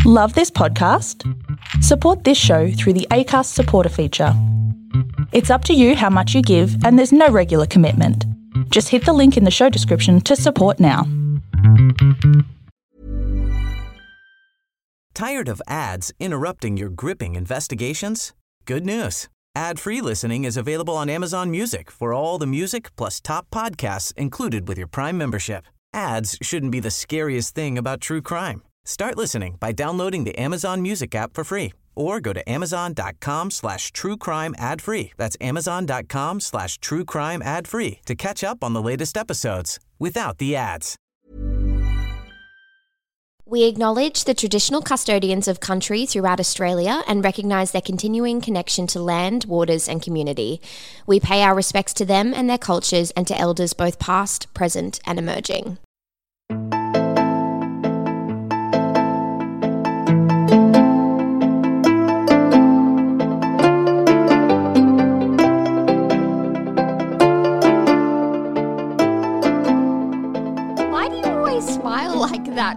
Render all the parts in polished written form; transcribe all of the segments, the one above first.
Love this podcast? Support this show through the Acast supporter feature. It's up to you how much you give, and there's no regular commitment. Just hit the link in the show description to support now. Tired of ads interrupting your gripping investigations? Good news. Ad-free listening is available on Amazon Music for all the music plus top podcasts included with your Prime membership. Ads shouldn't be the scariest thing about true crime. Start listening by downloading the Amazon Music app for free or go to amazon.com/truecrime ad-free. That's amazon.com/truecrime ad-free to catch up on the latest episodes without the ads. We acknowledge the traditional custodians of country throughout Australia and recognise their continuing connection to land, waters and community. We pay our respects to them and their cultures and to elders both past, present and emerging. Why do you always smile like that?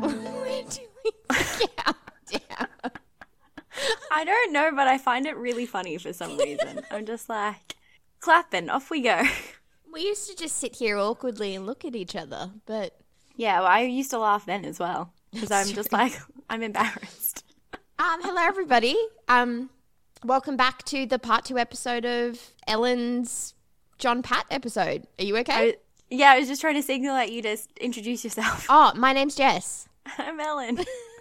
I don't know, but I find it really funny for some reason. I'm just like, clapping, off we go. We used to just sit here awkwardly and look at each other, but... Yeah, well, I used to laugh then as well, because I'm just like, I'm embarrassed. Hello, everybody. Welcome back to the part 2 episode of Ellen's John Pat episode. Are you okay? I was just trying to signal at you to introduce yourself. Oh, my name's Jess. I'm Ellen.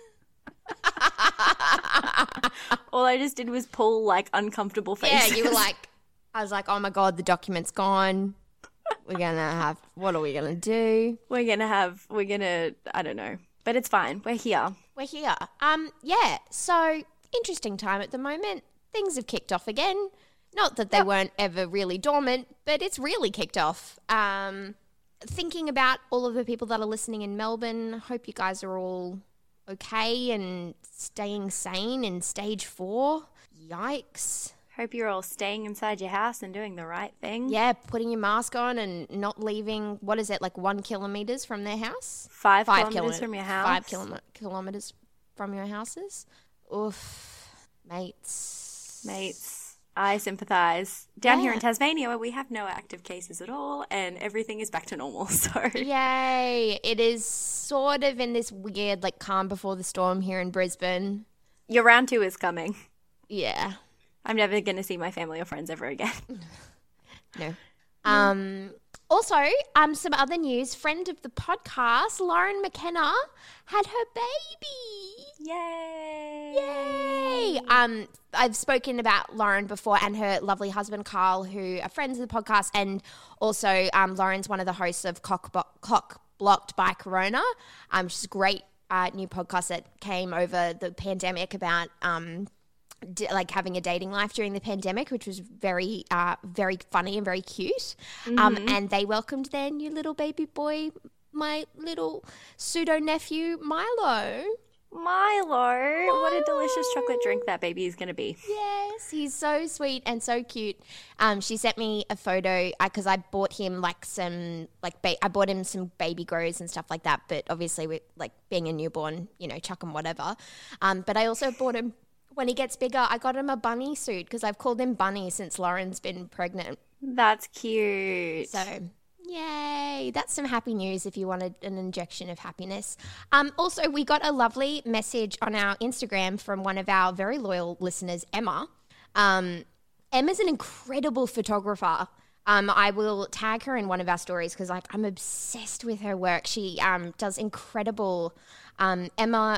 All I just did was pull like uncomfortable faces. Yeah, you were like, I was like, oh my God, the document's gone. What are we going to do? We're going to, I don't know, but it's fine. We're here. Yeah, so interesting time at the moment. Things have kicked off again. Not that they weren't ever really dormant, but it's really kicked off. Thinking about all of the people that are listening in Melbourne, hope you guys are all okay and staying sane in stage 4. Yikes. Hope you're all staying inside your house and doing the right thing. Yeah, putting your mask on and not leaving, what is it, like 1 kilometres from their house? 5 kilometres from your house. 5 kilometres from your houses. Oof. Mates. I sympathise. Down here in Tasmania, where we have no active cases at all and everything is back to normal. So yay. It is sort of in this weird, like, calm before the storm here in Brisbane. Your round 2 is coming. Yeah. I'm never going to see my family or friends ever again. No. Also, some other news. Friend of the podcast, Lauren McKenna, had her baby. Yay! I've spoken about Lauren before and her lovely husband, Carl, who are friends of the podcast. And also Lauren's one of the hosts of Cock Blocked by Corona, which is a great new podcast that came over the pandemic about like having a dating life during the pandemic, which was very, very funny and very cute. Mm-hmm. And they welcomed their new little baby boy, my little pseudo nephew, Milo. What a delicious chocolate drink that baby is going to be. Yes, he's so sweet and so cute. She sent me a photo because I bought him like some I bought him some baby grows and stuff like that. But obviously, with like being a newborn, chuck him whatever. But I also bought him. When he gets bigger, I got him a bunny suit because I've called him Bunny since Lauren's been pregnant. That's cute. So, yay. That's some happy news if you wanted an injection of happiness. Also, we got a lovely message on our Instagram from one of our very loyal listeners, Emma. Emma's an incredible photographer. I will tag her in one of our stories because I'm obsessed with her work. She does incredible Emma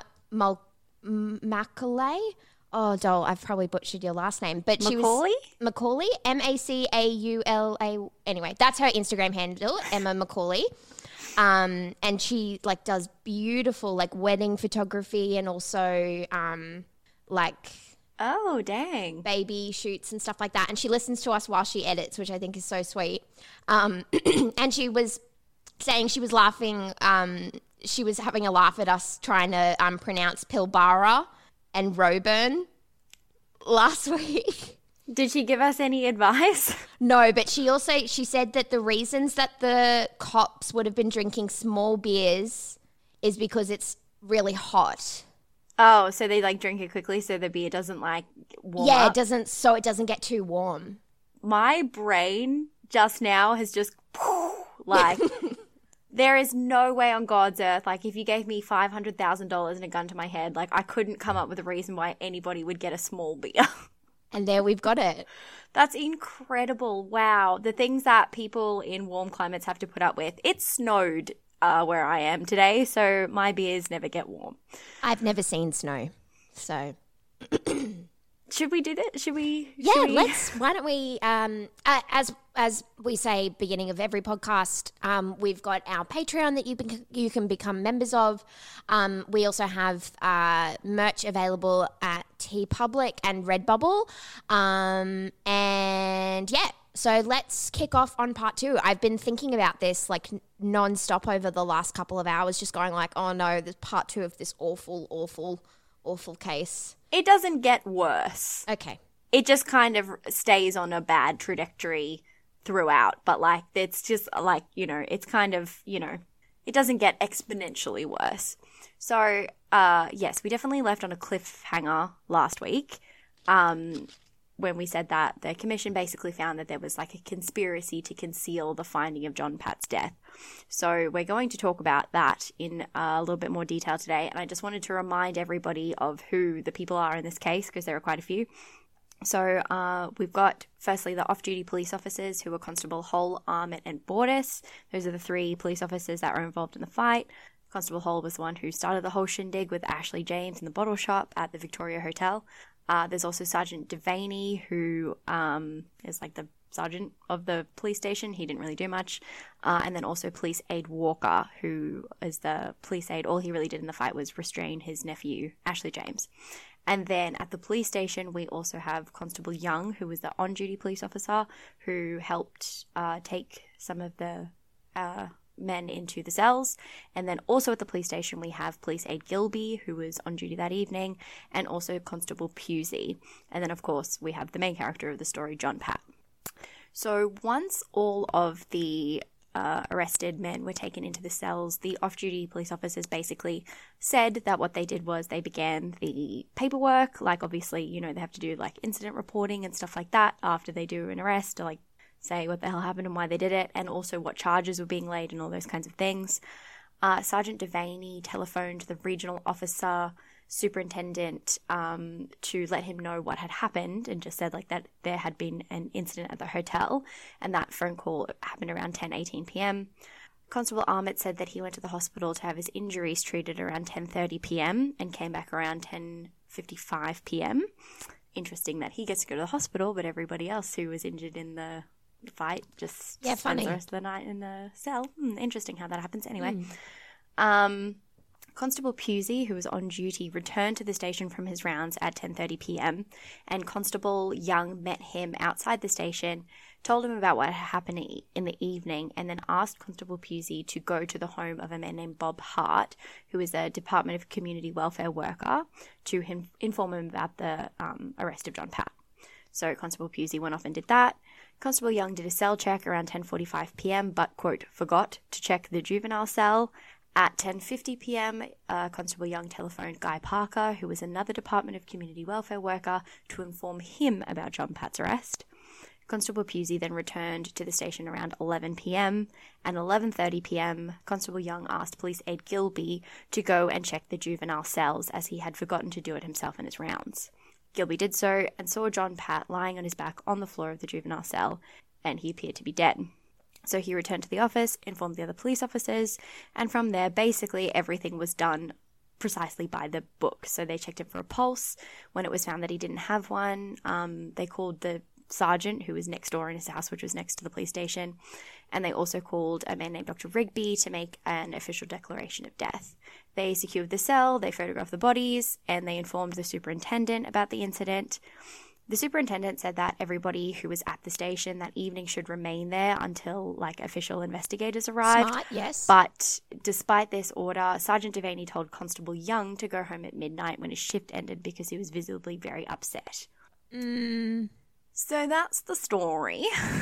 Macaulay. Oh, doll, I've probably butchered your last name. But she was Macaulay, Macaula. Anyway, that's her Instagram handle, Emma Macaulay. And she like does beautiful like wedding photography and also like oh dang baby shoots and stuff like that. And she listens to us while she edits, which I think is so sweet. And she was saying she was laughing. She was having a laugh at us trying to pronounce Pilbara and Roburn last week. Did she give us any advice? No, but she said that the reasons that the cops would have been drinking small beers is because it's really hot. Oh, so they like drink it quickly so the beer doesn't like warm Yeah, up? it doesn't get too warm. My brain just now has just like there is no way on God's earth, like if you gave me $500,000 and a gun to my head, like I couldn't come up with a reason why anybody would get a small beer. And there we've got it. That's incredible. Wow. The things that people in warm climates have to put up with. It snowed where I am today, so my beers never get warm. I've never seen snow, so... Should we do that? Should we? Let's. Why don't we? As we say, beginning of every podcast, we've got our Patreon that you can become members of. We also have merch available at TeePublic and Redbubble, and yeah. So let's kick off on part 2. I've been thinking about this like non-stop over the last couple of hours, just going like, oh no, there's part 2 of this awful case. It doesn't get worse. Okay. It just kind of stays on a bad trajectory throughout. But, like, it's just, like, you know, it's kind of, you know, it doesn't get exponentially worse. So, yes, we definitely left on a cliffhanger last week when we said that the commission basically found that there was, like, a conspiracy to conceal the finding of John Pat's death. So we're going to talk about that in a little bit more detail today. And I just wanted to remind everybody of who the people are in this case, because there are quite a few. So we've got, firstly, the off-duty police officers who were Constable Hull, Armitt and Bordis. Those are the 3 police officers that were involved in the fight. Constable Hull was the one who started the whole shindig with Ashley James in the bottle shop at the Victoria Hotel. There's also Sergeant Devaney, who is like the sergeant of the police station. He didn't really do much. And then also Police Aide Walker, who is the police aide. All he really did in the fight was restrain his nephew, Ashley James. And then at the police station, we also have Constable Young, who was the on-duty police officer who helped take some of the men into the cells. And then also at the police station, we have Police Aide Gilby, who was on duty that evening, and also Constable Pusey. And then, of course, we have the main character of the story, John Pat. So once all of the arrested men were taken into the cells, the off-duty police officers basically said that what they did was they began the paperwork. Like, obviously, you know, they have to do, like, incident reporting and stuff like that after they do an arrest to, like, say what the hell happened and why they did it, and also what charges were being laid and all those kinds of things. Sergeant Devaney telephoned the regional officer superintendent to let him know what had happened, and just said like that there had been an incident at the hotel, and that phone call happened around 10:18 p.m. Constable Armitt said that he went to the hospital to have his injuries treated around 10:30 p.m. and came back around 10:55 p.m. Interesting that he gets to go to the hospital, but everybody else who was injured in the fight just spends the rest of the night in the cell. Interesting how that happens. Anyway, Constable Pusey, who was on duty, returned to the station from his rounds at 10:30 p.m. and Constable Young met him outside the station, told him about what had happened in the evening, and then asked Constable Pusey to go to the home of a man named Bob Hart, who is a Department of Community Welfare worker, to inform him about the arrest of John Pat. So Constable Pusey went off and did that. Constable Young did a cell check around 10:45 p.m. but, quote, forgot to check the juvenile cell. At 10:50 p.m., Constable Young telephoned Guy Parker, who was another Department of Community Welfare worker, to inform him about John Pat's arrest. Constable Pusey then returned to the station around 11 p.m. and 11:30 p.m., Constable Young asked Police Aide Gilby to go and check the juvenile cells, as he had forgotten to do it himself in his rounds. Gilby did so and saw John Pat lying on his back on the floor of the juvenile cell, and he appeared to be dead. So he returned to the office, informed the other police officers, and from there, basically everything was done precisely by the book. So they checked him for a pulse. When it was found that he didn't have one, they called the sergeant, who was next door in his house, which was next to the police station, and they also called a man named Dr. Rigby to make an official declaration of death. They secured the cell, they photographed the bodies, and they informed the superintendent about the incident. The superintendent said that everybody who was at the station that evening should remain there until, like, official investigators arrived. Smart, yes. But despite this order, Sergeant Devaney told Constable Young to go home at midnight when his shift ended because he was visibly very upset. So that's the story.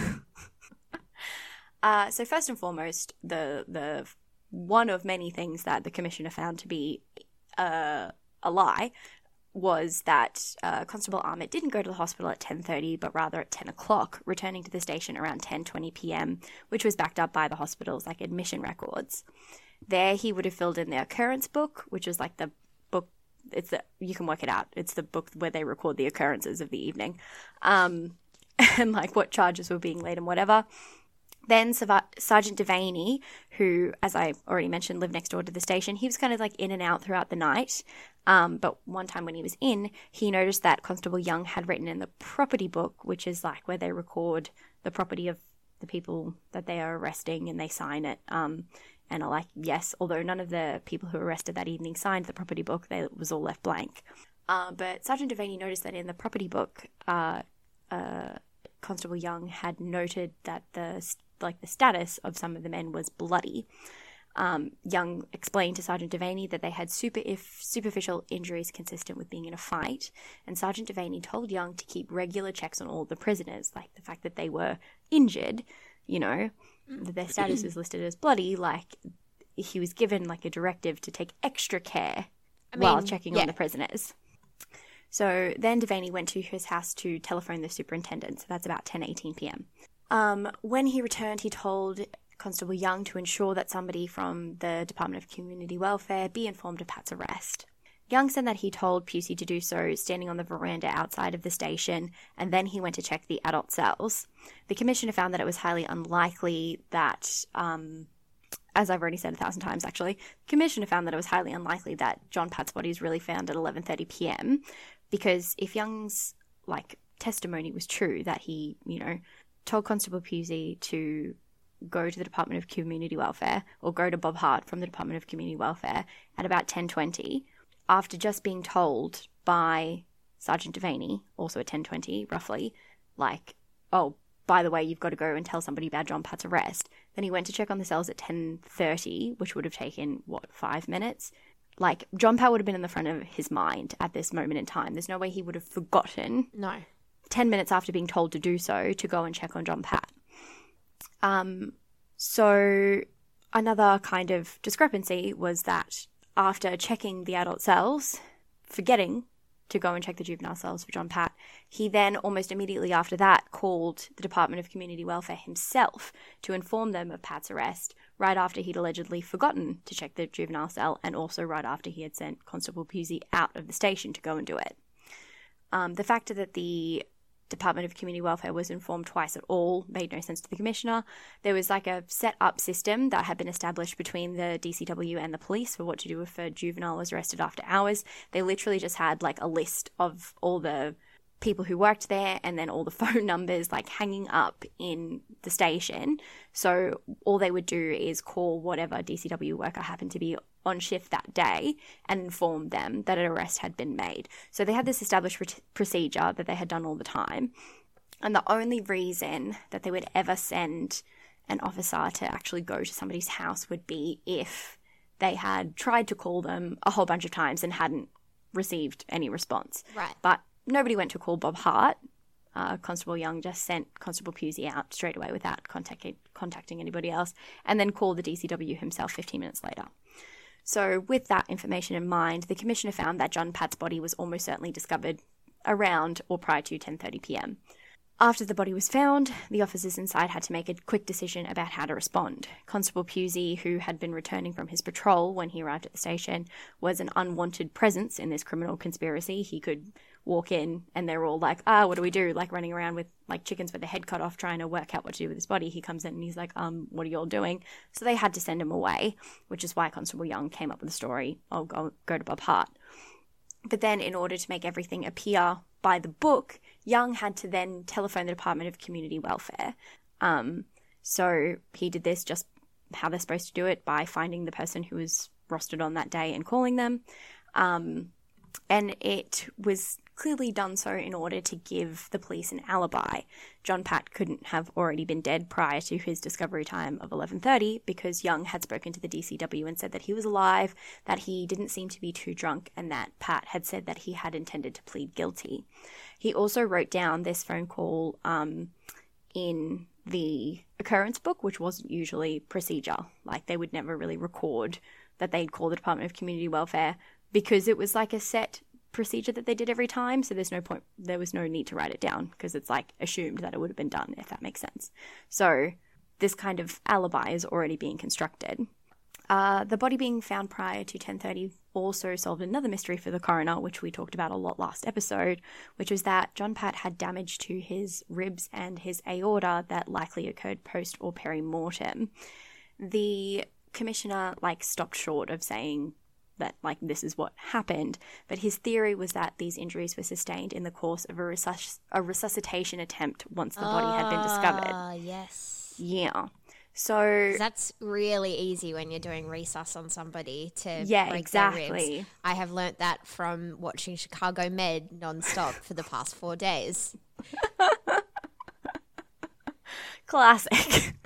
So first and foremost, the one of many things that the commissioner found to be a lie, was that Constable Armitt didn't go to the hospital at 10:30, but rather at 10 o'clock, returning to the station around 10:20 p.m., which was backed up by the hospital's admission records. There, he would have filled in the occurrence book, which is the book. You can work it out. It's the book where they record the occurrences of the evening, and what charges were being laid and whatever. Then Sergeant Devaney, who, as I already mentioned, lived next door to the station, he was kind of in and out throughout the night. But one time when he was in, he noticed that Constable Young had written in the property book, which is where they record the property of the people that they are arresting and they sign it. And are yes, although none of the people who were arrested that evening signed the property book, it was all left blank. But Sergeant Devaney noticed that in the property book, Constable Young had noted that the status of some of the men was bloody. Young explained to Sergeant Devaney that they had superficial injuries consistent with being in a fight, and Sergeant Devaney told Young to keep regular checks on all the prisoners, the fact that they were injured, that their status was listed as bloody, he was given a directive to take extra care while checking on the prisoners. So then Devaney went to his house to telephone the superintendent, so that's about 10:18 p.m. When he returned, he told Constable Young to ensure that somebody from the Department of Community Welfare be informed of Pat's arrest. Young said that he told Pusey to do so standing on the veranda outside of the station, and then he went to check the adult cells. The commissioner found that it was highly unlikely that, as I've already said 1,000 times actually, the commissioner found that it was highly unlikely that John Pat's body was really found at 11:30 p.m, because if Young's, testimony was true, that he, told Constable Pusey to go to the Department of Community Welfare, or go to Bob Hart from the Department of Community Welfare at about 10:20, after just being told by Sergeant Devaney, also at 10:20 roughly, oh, by the way, you've got to go and tell somebody about John Pat's arrest. Then he went to check on the cells at 10:30, which would have taken, 5 minutes? John Pat would have been in the front of his mind at this moment in time. There's no way he would have forgotten. No. 10 minutes after being told to do so, to go and check on John Pat. So another kind of discrepancy was that after checking the adult cells, forgetting to go and check the juvenile cells for John Pat, he then almost immediately after that called the Department of Community Welfare himself to inform them of Pat's arrest, right after he'd allegedly forgotten to check the juvenile cell, and also right after he had sent Constable Pusey out of the station to go and do it. The fact that the Department of Community Welfare was informed twice at all made no sense to the commissioner. There was a set up system that had been established between the DCW and the police for what to do if a juvenile was arrested after hours. They literally just had a list of all the people who worked there, and then all the phone numbers hanging up in the station. So all they would do is call whatever DCW worker happened to be on shift that day and inform them that an arrest had been made. So they had this established procedure that they had done all the time. And the only reason that they would ever send an officer to actually go to somebody's house would be if they had tried to call them a whole bunch of times and hadn't received any response. Right. But nobody went to call Bob Hart. Constable Young just sent Constable Pusey out straight away without contacting anybody else, and then called the DCW himself 15 minutes later. So with that information in mind, the commissioner found that John Pat's body was almost certainly discovered around or prior to 10:30 p.m. After the body was found, the officers inside had to make a quick decision about how to respond. Constable Pusey, who had been returning from his patrol when he arrived at the station, was an unwanted presence in this criminal conspiracy. He could walk in and they're all what do we do? Running around with chickens with their head cut off trying to work out what to do with his body. He comes in and he's what are you all doing? So they had to send him away, which is why Constable Young came up with the story, I'll go to Bob Hart. But then in order to make everything appear by the book, Young had to then telephone the Department of Community Welfare. So he did this just how they're supposed to do it, by finding the person who was rostered on that day and calling them. And it was clearly done so in order to give the police an alibi. John Pat couldn't have already been dead prior to his discovery time of 11:30 because Young had spoken to the DCW and said that he was alive, that he didn't seem to be too drunk, and that Pat had said that he had intended to plead guilty. He also wrote down this phone call in the occurrence book, which wasn't usually procedure. They would never really record that they'd call the Department of Community Welfare because it was like a set procedure that they did every time. So there was no need to write it down because it's like assumed that it would have been done, if that makes sense. So this kind of alibi is already being constructed. The body being found prior to 10:30 also solved another mystery for the coroner, which we talked about a lot last episode, which was that John Pat had damage to his ribs and his aorta that likely occurred post or peri-mortem. The commissioner stopped short of saying that this is what happened, but his theory was that these injuries were sustained in the course of a resuscitation attempt once the body had been discovered. Yes. Yeah. So that's really easy when you're doing resus on somebody to break their ribs. I have learnt that from watching Chicago Med nonstop for the past 4 days. Classic.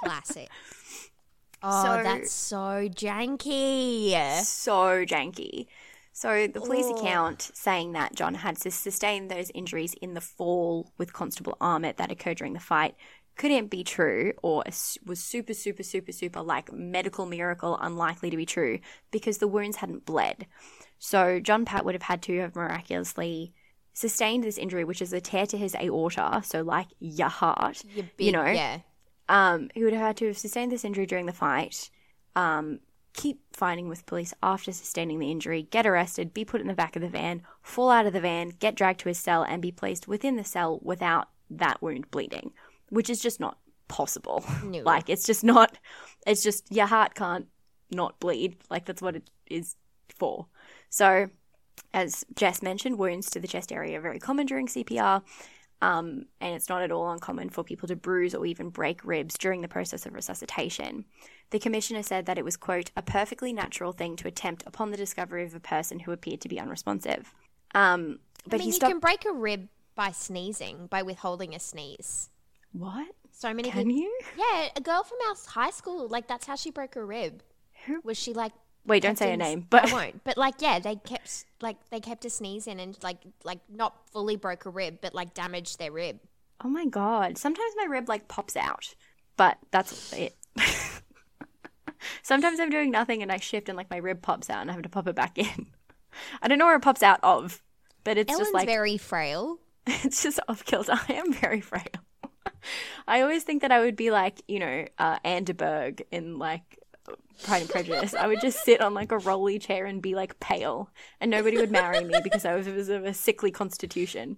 Oh, that's so janky. So janky. So the police account saying that John had sustained those injuries in the fall with Constable Armitt that occurred during the fight couldn't be true, or was super, super, super, super medical miracle unlikely to be true because the wounds hadn't bled. So John Pat would have had to have miraculously sustained this injury, which is a tear to his aorta, so your heart, Yeah. He would have had to have sustained this injury during the fight, keep fighting with police after sustaining the injury, get arrested, be put in the back of the van, fall out of the van, get dragged to his cell, and be placed within the cell without that wound bleeding, which is just not possible. No. It's just not, it's just your heart can't not bleed. That's what it is for. So, as Jess mentioned, wounds to the chest area are very common during CPR. And it's not at all uncommon for people to bruise or even break ribs during the process of resuscitation. The commissioner said that it was, quote, a perfectly natural thing to attempt upon the discovery of a person who appeared to be unresponsive. But you can break a rib by sneezing, by withholding a sneeze. What? So many Can people. you? Yeah, a girl from our high school, that's how she broke her rib. Who? Was she Wait, don't say her name. But I won't. But they kept a sneeze in and not fully broke a rib, but damaged their rib. Oh my God. Sometimes my rib pops out, but that's it. Sometimes I'm doing nothing and I shift and my rib pops out and I have to pop it back in. I don't know where it pops out of, but it's Ellen's just very frail. It's just off kilter. I am very frail. I always think that I would be Anderberg in Pride and Prejudice. I would just sit on a rolly chair and be pale, and nobody would marry me because I was of a sickly constitution.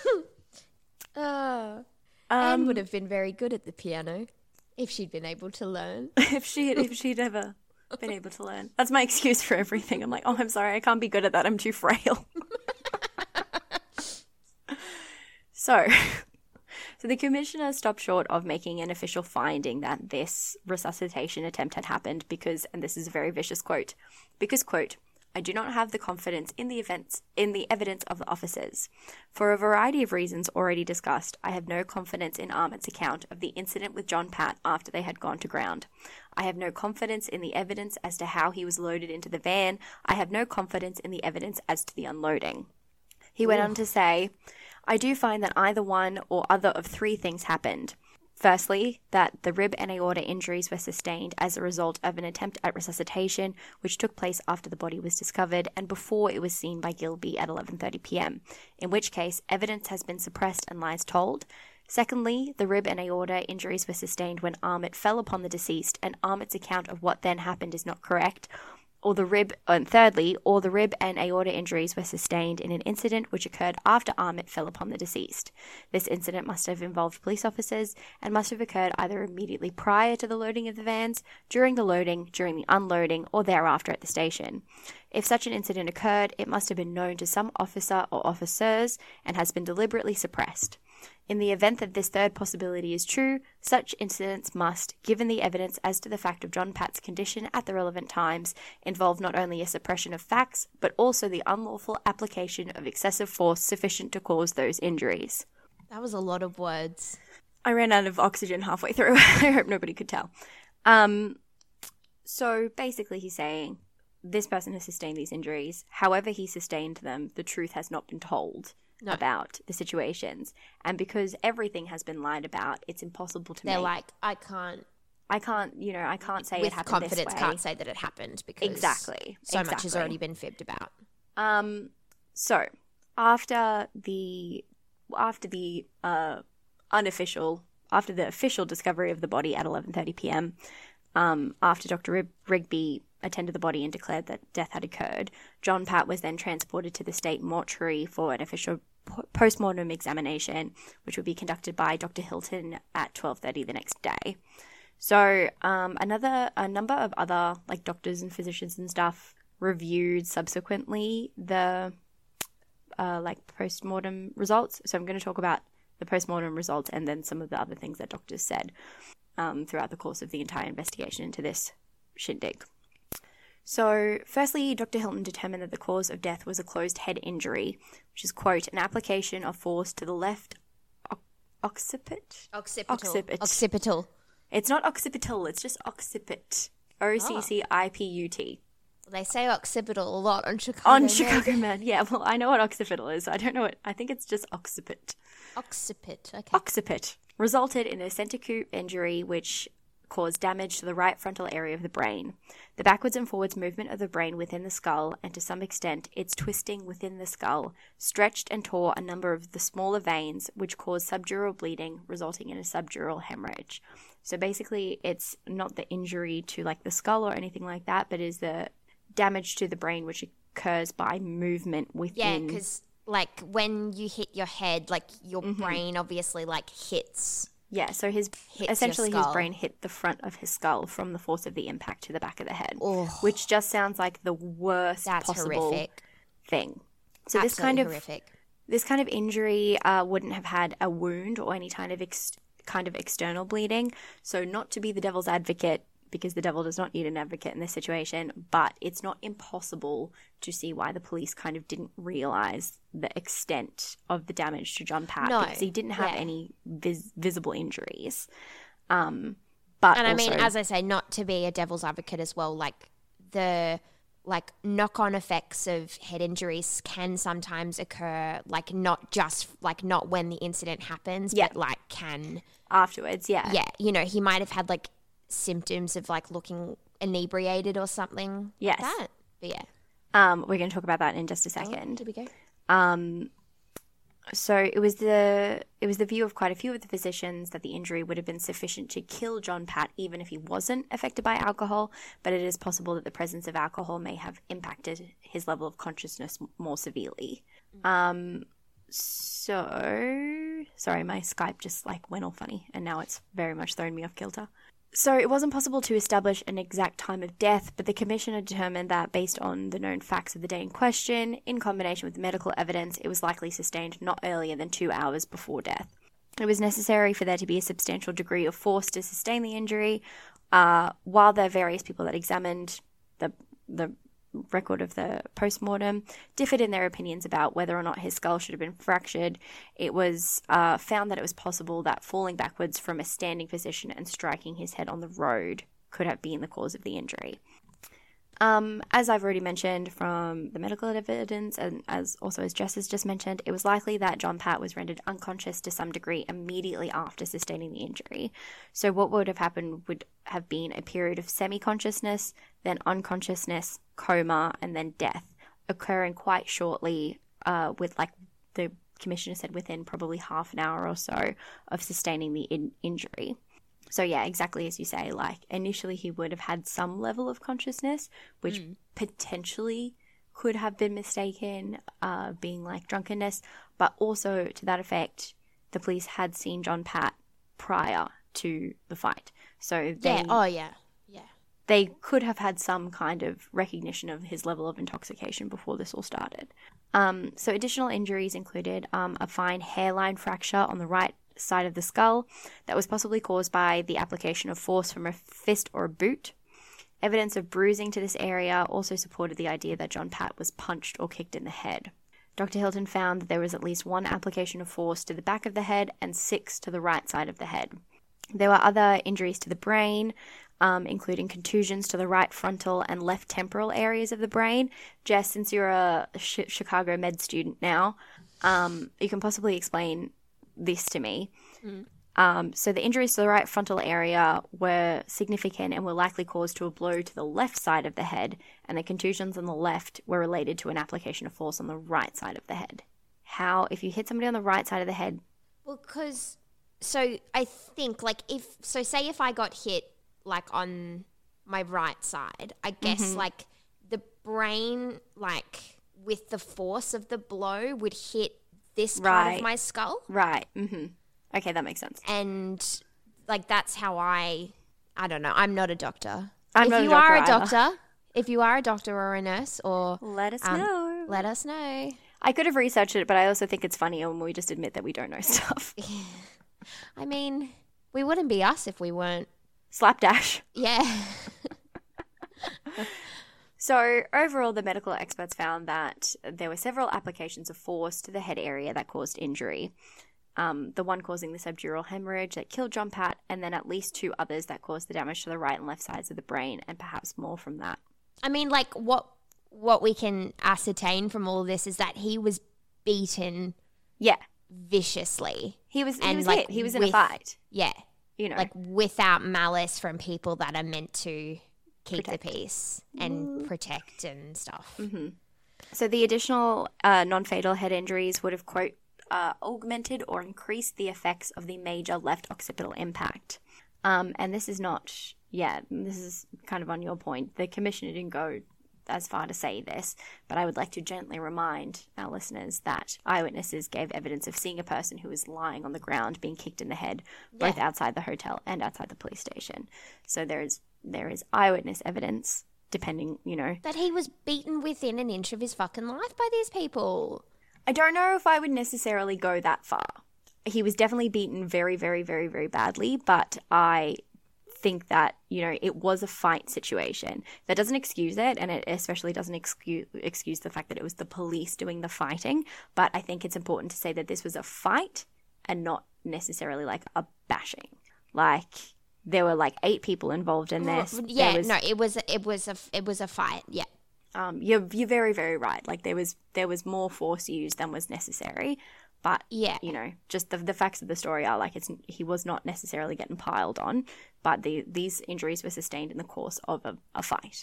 Anne would have been very good at the piano if she'd been able to learn. if she'd ever been able to learn. That's my excuse for everything. I'm I'm sorry, I can't be good at that. I'm too frail. So the commissioner stopped short of making an official finding that this resuscitation attempt had happened because, and this is a very vicious quote, because, quote, I do not have the confidence in the evidence of the officers. For a variety of reasons already discussed, I have no confidence in Armitt's account of the incident with John Pat after they had gone to ground. I have no confidence in the evidence as to how he was loaded into the van. I have no confidence in the evidence as to the unloading. He went on to say, I do find that either one or other of three things happened. Firstly, that the rib and aorta injuries were sustained as a result of an attempt at resuscitation, which took place after the body was discovered and before it was seen by Gilby at 11:30 p.m., in which case evidence has been suppressed and lies told. Secondly, the rib and aorta injuries were sustained when Armitt fell upon the deceased, and Armitt's account of what then happened is not correct. Thirdly, the rib and aorta injuries were sustained in an incident which occurred after Armitt fell upon the deceased. This incident must have involved police officers and must have occurred either immediately prior to the loading of the vans, during the loading, during the unloading, or thereafter at the station. If such an incident occurred, it must have been known to some officer or officers and has been deliberately suppressed. In the event that this third possibility is true, such incidents must, given the evidence as to the fact of John Pat's condition at the relevant times, involve not only a suppression of facts, but also the unlawful application of excessive force sufficient to cause those injuries. That was a lot of words. I ran out of oxygen halfway through. I hope nobody could tell. So basically he's saying, this person has sustained these injuries. However he sustained them, the truth has not been told. No. About the situations, and because everything has been lied about, it's impossible to They're make. I can't I can't say with it happened confidence this way. can't say that it happened because so much has already been fibbed about. So after the official discovery of the body at 11:30 p.m., after Dr. Rigby attended the body and declared that death had occurred, John Pat was then transported to the state mortuary for an official post-mortem examination, which would be conducted by Dr. Hilton at 12:30 the next day. So a number of other like doctors and physicians and stuff reviewed subsequently the post-mortem results. So I'm going to talk about the post-mortem results and then some of the other things that doctors said throughout the course of the entire investigation into this shindig. So firstly, Dr. Hilton determined that the cause of death was a closed head injury, which is, quote, an application of force to the left occiput. Occipital. It's not occipital, it's just occiput. OCCIPUT. They say occipital a lot on Chicago. On Chicago Man, yeah. Well, I know what occipital is. So I don't know what. I think it's just occiput. Occiput, okay. Occiput resulted in a centrifugal injury which caused damage to the right frontal area of the brain. The backwards and forwards movement of the brain within the skull, and to some extent its twisting within the skull, stretched and tore a number of the smaller veins, which caused subdural bleeding, resulting in a subdural hemorrhage. So basically, it's not the injury to like the skull or anything like that, but is the damage to the brain which occurs by movement within. Yeah, because like when you hit your head, like your brain obviously like hits. Yeah, so his brain hit the front of his skull from the force of the impact to the back of the head, which just sounds like the worst possible horrific thing. So Absolutely horrific. This kind of injury wouldn't have had a wound or any kind of external bleeding. So not to be the devil's advocate, because the devil does not need an advocate in this situation, but it's not impossible to see why the police kind of didn't realise the extent of the damage to John Pat, because he didn't have any visible injuries. I mean, as I say, not to be a devil's advocate as well, like the knock-on effects of head injuries can sometimes occur, like not when the incident happens, but like can afterwards. Yeah, he might have had like symptoms of like looking inebriated or something. Yes. Like that. But yeah. We're going to talk about that in just a second. Here we go. So it was the view of quite a few of the physicians that the injury would have been sufficient to kill John Pat even if he wasn't affected by alcohol, but it is possible that the presence of alcohol may have impacted his level of consciousness more severely. So sorry, my Skype just like went all funny and now it's very much thrown me off kilter. So it wasn't possible to establish an exact time of death, but the commissioner determined that based on the known facts of the day in question, in combination with medical evidence, it was likely sustained not earlier than 2 hours before death. It was necessary for there to be a substantial degree of force to sustain the injury. While the various people that examined the record of the post-mortem differed in their opinions about whether or not his skull should have been fractured, it was found that it was possible that falling backwards from a standing position and striking his head on the road could have been the cause of the injury. As I've already mentioned from the medical evidence, and as Jess has just mentioned, it was likely that John Pat was rendered unconscious to some degree immediately after sustaining the injury. So what would have happened would have been a period of semi-consciousness, then unconsciousness, coma, and then death, occurring quite shortly, with, like the commissioner said, within probably half an hour or so of sustaining the injury. So yeah, exactly as you say, like initially he would have had some level of consciousness, which potentially could have been mistaken being like drunkenness, but also to that effect, the police had seen John Pat prior to the fight. So they could have had some kind of recognition of his level of intoxication before this all started. So additional injuries included a fine hairline fracture on the right side of the skull that was possibly caused by the application of force from a fist or a boot. Evidence of bruising to this area also supported the idea that John Pat was punched or kicked in the head. Dr. Hilton found that there was at least one application of force to the back of the head and 6 to the right side of the head. There were other injuries to the brain, including contusions to the right frontal and left temporal areas of the brain. Jess, since you're a Chicago med student now, you can possibly explain this to me. So the injuries to the right frontal area were significant and were likely caused to a blow to the left side of the head, and the contusions on the left were related to an application of force on the right side of the head. How, if you hit somebody on the right side of the head? Well, because, so I think, like, say if I got hit, like, on my right side, I guess, like, the brain, like, with the force of the blow would hit this part of my skull. Right. Okay, that makes sense. And, like, that's how I don't know. I'm not a doctor. If you are a doctor or a nurse, or let us know. Let us know. I could have researched it, but I also think it's funnier when we just admit that we don't know stuff. I mean, we wouldn't be us if we weren't. Slapdash. Yeah. So overall, the medical experts found that there were several applications of force to the head area that caused injury. The one causing the subdural hemorrhage that killed John Pat, and then at least 2 others that caused the damage to the right and left sides of the brain, and perhaps more from that. I mean, like, what we can ascertain from all of this is that he was beaten viciously. He was like, hit. He was in a fight. Yeah. You know. Like, without malice from people that are meant to keep the peace and protect and stuff. So the additional non-fatal head injuries would have, quote, augmented or increased the effects of the major left occipital impact. And this is not, this is kind of on your point. The commissioner didn't go as far to say this, but I would like to gently remind our listeners that eyewitnesses gave evidence of seeing a person who was lying on the ground being kicked in the head, both outside the hotel and outside the police station. So there is eyewitness evidence, depending, that he was beaten within an inch of his fucking life by these people. I don't know if I would necessarily go that far. He was definitely beaten very, very, very, very badly, but I think that, it was a fight situation. That doesn't excuse it, and it especially doesn't excuse the fact that it was the police doing the fighting, but I think it's important to say that this was a fight and not necessarily like a bashing. Like, there were like 8 people involved in this. It was a fight, yeah. You're very, very right. Like, there was more force used than was necessary, but just the facts of the story are like he was not necessarily getting piled on, but these injuries were sustained in the course of a fight.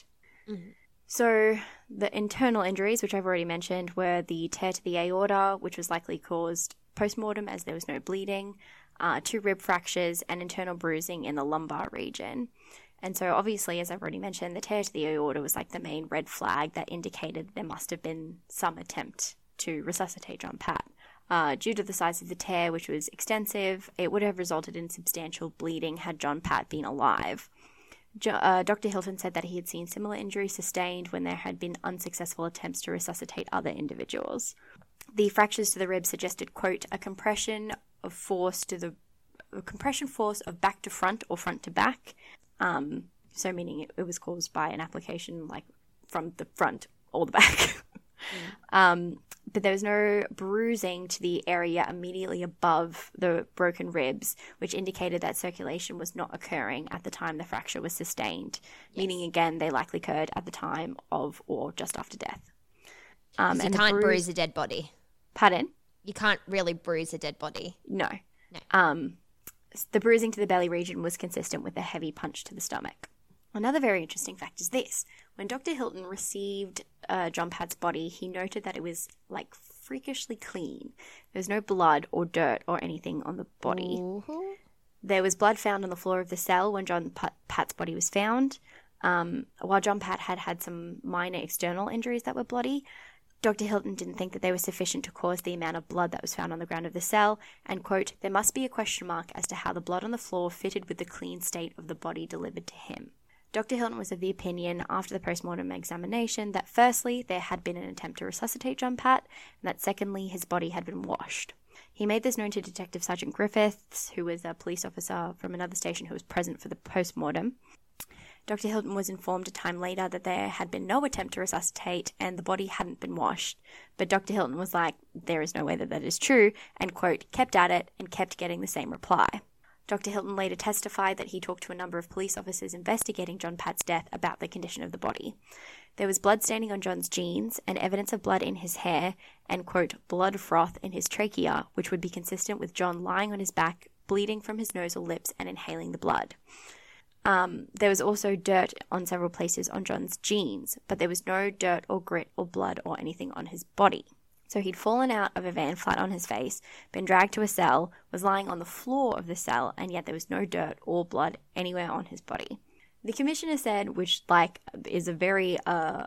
So the internal injuries, which I've already mentioned, were the tear to the aorta, which was likely caused post-mortem as there was no bleeding, 2 rib fractures, and internal bruising in the lumbar region. And so obviously, as I've already mentioned, the tear to the aorta was like the main red flag that indicated there must have been some attempt to resuscitate John Pat. Due to the size of the tear, which was extensive, it would have resulted in substantial bleeding had John Pat been alive. Dr. Hilton said that he had seen similar injuries sustained when there had been unsuccessful attempts to resuscitate other individuals. The fractures to the ribs suggested, quote, a compression force of back to front or front to back. So meaning it was caused by an application like from the front or the back. But there was no bruising to the area immediately above the broken ribs, which indicated that circulation was not occurring at the time the fracture was sustained, meaning again they likely occurred at the time of or just after death. And you can't bruise a dead body. Pardon? You can't really bruise a dead body. No. The bruising to the belly region was consistent with a heavy punch to the stomach. Another very interesting fact is this. When Dr. Hilton received John Pat's body, he noted that it was, like, freakishly clean. There was no blood or dirt or anything on the body. Ooh. There was blood found on the floor of the cell when John Pat's body was found. While John Pat had some minor external injuries that were bloody, Dr. Hilton didn't think that they were sufficient to cause the amount of blood that was found on the ground of the cell, and, quote, there must be a question mark as to how the blood on the floor fitted with the clean state of the body delivered to him. Dr. Hilton was of the opinion, after the post-mortem examination, that firstly, there had been an attempt to resuscitate John Pat, and that secondly, his body had been washed. He made this known to Detective Sergeant Griffiths, who was a police officer from another station who was present for the post-mortem. Dr. Hilton was informed a time later that there had been no attempt to resuscitate and the body hadn't been washed. But Dr. Hilton was like, there is no way that is true, and, quote, kept at it and kept getting the same reply. Dr. Hilton later testified that he talked to a number of police officers investigating John Pat's death about the condition of the body. There was blood staining on John's jeans and evidence of blood in his hair and, quote, blood froth in his trachea, which would be consistent with John lying on his back bleeding from his nose or lips and inhaling the blood. There was also dirt on several places on John's jeans, but there was no dirt or grit or blood or anything on his body. So he'd fallen out of a van flat on his face, been dragged to a cell, was lying on the floor of the cell, and yet there was no dirt or blood anywhere on his body. The commissioner said, which is a very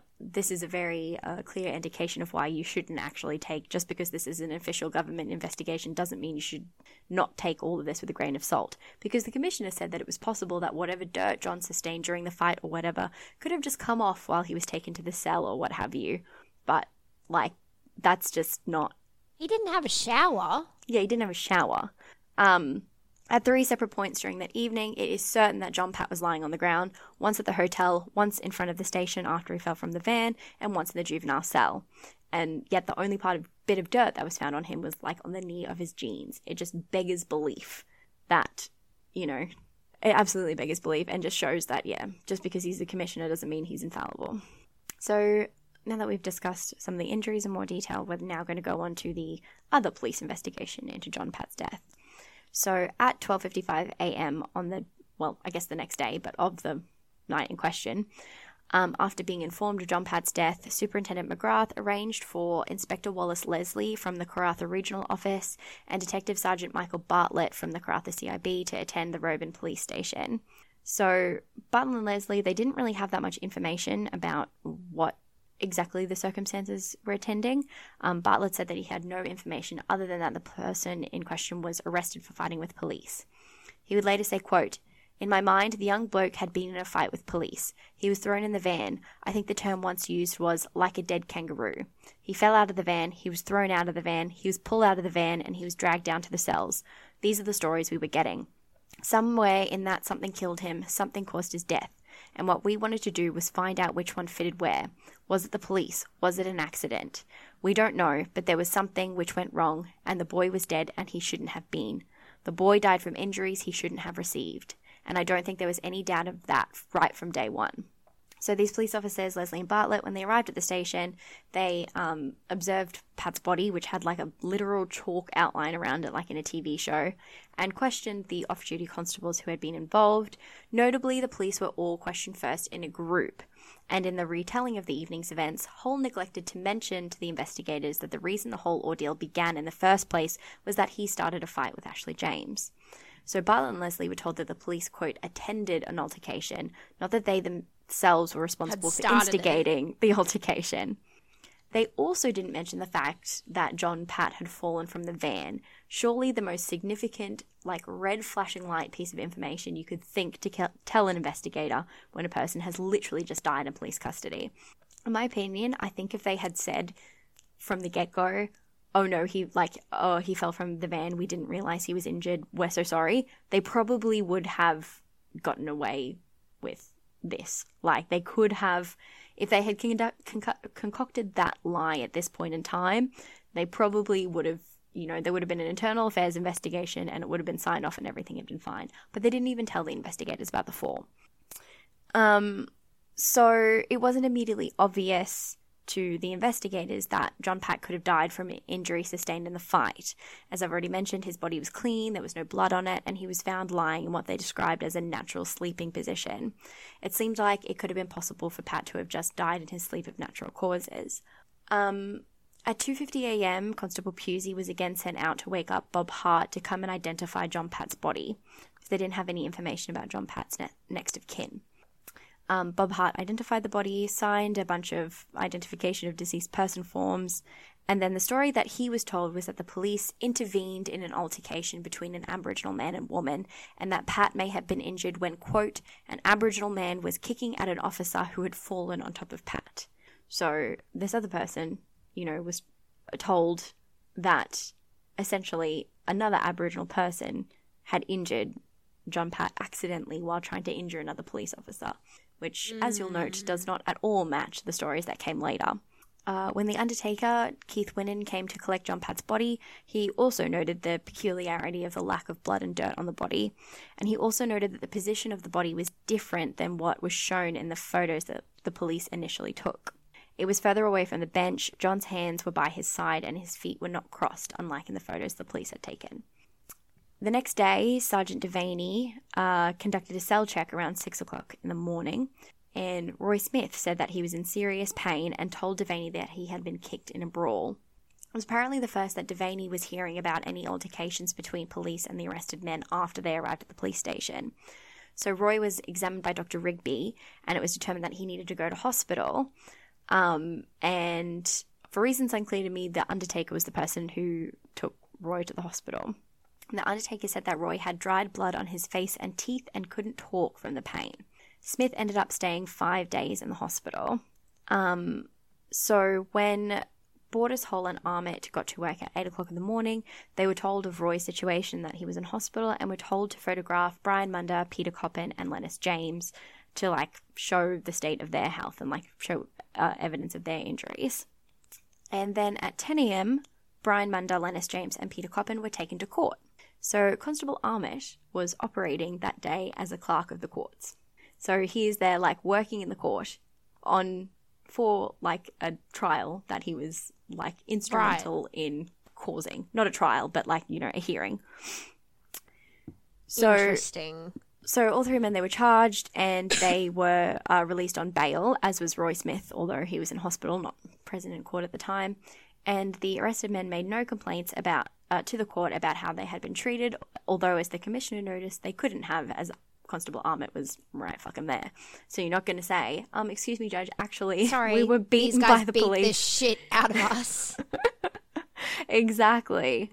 clear indication of why you shouldn't actually take, just because this is an official government investigation doesn't mean you should not take all of this with a grain of salt. Because the commissioner said that it was possible that whatever dirt John sustained during the fight or whatever could have just come off while he was taken to the cell or what have you. But, that's just not... He didn't have a shower. Yeah, he didn't have a shower. At 3 separate points during that evening, it is certain that John Pat was lying on the ground, once at the hotel, once in front of the station after he fell from the van, and once in the juvenile cell. And yet the only bit of dirt that was found on him was on the knee of his jeans. It just beggars belief that, it absolutely beggars belief, and just shows that, just because he's the commissioner doesn't mean he's infallible. So now that we've discussed some of the injuries in more detail, we're now going to go on to the other police investigation into John Pat's death. So at 12:55 a.m. on the next day, but of the night in question, after being informed of John Pat's death, Superintendent McGrath arranged for Inspector Wallace Leslie from the Karratha Regional Office and Detective Sergeant Michael Bartlett from the Karratha CIB to attend the Roban Police Station. So Bartlett and Leslie, they didn't really have that much information about what exactly the circumstances were attending. Bartlett said that he had no information other than that the person in question was arrested for fighting with police. He would later say, quote, "In my mind, the young bloke had been in a fight with police. He was thrown in the van. I think the term once used was like a dead kangaroo. He fell out of the van, he was thrown out of the van, he was pulled out of the van, and he was dragged down to the cells. These are the stories we were getting. Somewhere in that something killed him, something caused his death. And what we wanted to do was find out which one fitted where. Was it the police? Was it an accident? We don't know, but there was something which went wrong, and the boy was dead and he shouldn't have been. The boy died from injuries he shouldn't have received. And I don't think there was any doubt of that right from day one." So these police officers, Leslie and Bartlett, when they arrived at the station, they observed Pat's body, which had a literal chalk outline around it, like in a TV show, and questioned the off-duty constables who had been involved. Notably, the police were all questioned first in a group. And in the retelling of the evening's events, Hull neglected to mention to the investigators that the reason the whole ordeal began in the first place was that he started a fight with Ashley James. So Bartlett and Leslie were told that the police, quote, attended an altercation, not that they themselves were responsible for instigating the altercation. They also didn't mention the fact that John Pat had fallen from the van. Surely the most significant, red flashing light piece of information you could think to tell an investigator when a person has literally just died in police custody. In my opinion, I think if they had said from the get-go, "Oh no, he fell from the van, we didn't realize he was injured, we're so sorry," they probably would have gotten away with this. They could have, if they had concocted that lie at this point in time, they probably would have, there would have been an internal affairs investigation and it would have been signed off and everything had been fine. But they didn't even tell the investigators about the fall. So it wasn't immediately obvious to the investigators that John Pat could have died from an injury sustained in the fight. As I've already mentioned, his body was clean, there was no blood on it, and he was found lying in what they described as a natural sleeping position. It seemed like it could have been possible for Pat to have just died in his sleep of natural causes. At 2:50 a.m., Constable Pusey was again sent out to wake up Bob Hart to come and identify John Pat's body, because they didn't have any information about John Pat's next of kin. Bob Hart identified the body, signed a bunch of identification of deceased person forms, and then the story that he was told was that the police intervened in an altercation between an Aboriginal man and woman, and that Pat may have been injured when, quote, an Aboriginal man was kicking at an officer who had fallen on top of Pat. So this other person, was told that essentially another Aboriginal person had injured John Pat accidentally while trying to injure another police officer, which, as you'll note, does not at all match the stories that came later. When the undertaker, Keith Winnan, came to collect John Pat's body, he also noted the peculiarity of the lack of blood and dirt on the body, and he also noted that the position of the body was different than what was shown in the photos that the police initially took. It was further away from the bench, John's hands were by his side, and his feet were not crossed, unlike in the photos the police had taken. the next day, Sergeant Devaney conducted a cell check around 6 o'clock in the morning, and Roy Smith said that he was in serious pain and told Devaney that he had been kicked in a brawl. It was apparently the first that Devaney was hearing about any altercations between police and the arrested men after they arrived at the police station. So Roy was examined by Dr. Rigby, and it was determined that he needed to go to hospital. And for reasons unclear to me, the undertaker was the person who took Roy to the hospital. And the undertaker said that Roy had dried blood on his face and teeth and couldn't talk from the pain. Smith ended up staying 5 days in the hospital. So when Borders, Hall and Armitt got to work at 8 o'clock in the morning, they were told of Roy's situation, that he was in hospital, and were told to photograph Brian Munda, Peter Coppin and Lennis James to show the state of their health and show evidence of their injuries. And then at 10 a.m, Brian Munda, Lennis James and Peter Coppin were taken to court. So Constable Armitt was operating that day as a clerk of the courts. So he is there working in the court for a trial that he was instrumental in causing. Not a trial, but a hearing. So Interesting. So all three men, they were charged and they were released on bail, as was Roy Smith, although he was in hospital, not present in court at the time. And the arrested men made no complaints to the court about how they had been treated, although, as the commissioner noticed, they couldn't have, as Constable Armitt was right fucking there. So you're not going to say, excuse me, Judge, actually, sorry, we were beaten these guys by the beat police. This shit out of us. Exactly.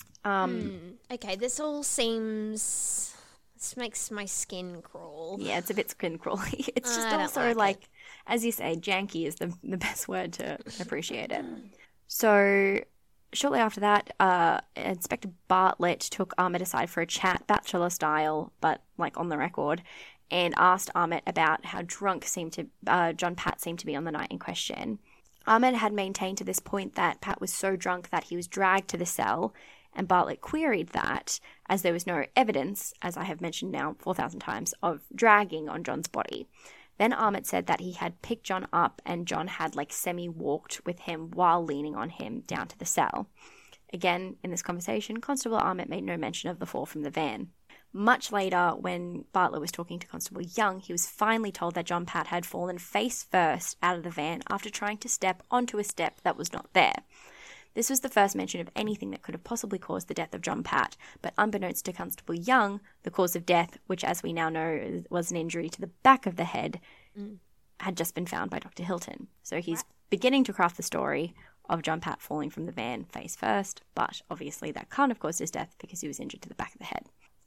Okay, this all seems... This makes my skin crawl. Yeah, it's a bit skin crawly. It's just I also don't like it. as you say, janky is the best word to appreciate it. So shortly after that, Inspector Bartlett took Armitt aside for a chat, bachelor style, but on the record, and asked Armitt about how drunk John Pat seemed to be on the night in question. Armitt had maintained to this point that Pat was so drunk that he was dragged to the cell, and Bartlett queried that, as there was no evidence, as I have mentioned now 4,000 times, of dragging on John's body. Then Armitt said that he had picked John up and John had semi-walked with him while leaning on him down to the cell. Again, in this conversation, Constable Armitt made no mention of the fall from the van. Much later, when Bartlett was talking to Constable Young, he was finally told that John Pat had fallen face first out of the van after trying to step onto a step that was not there. This was the first mention of anything that could have possibly caused the death of John Pat, but unbeknownst to Constable Young, the cause of death, which as we now know was an injury to the back of the head, had just been found by Dr. Hilton. So he's beginning to craft the story of John Pat falling from the van face first, but obviously that can't have caused his death because he was injured to the back of the head.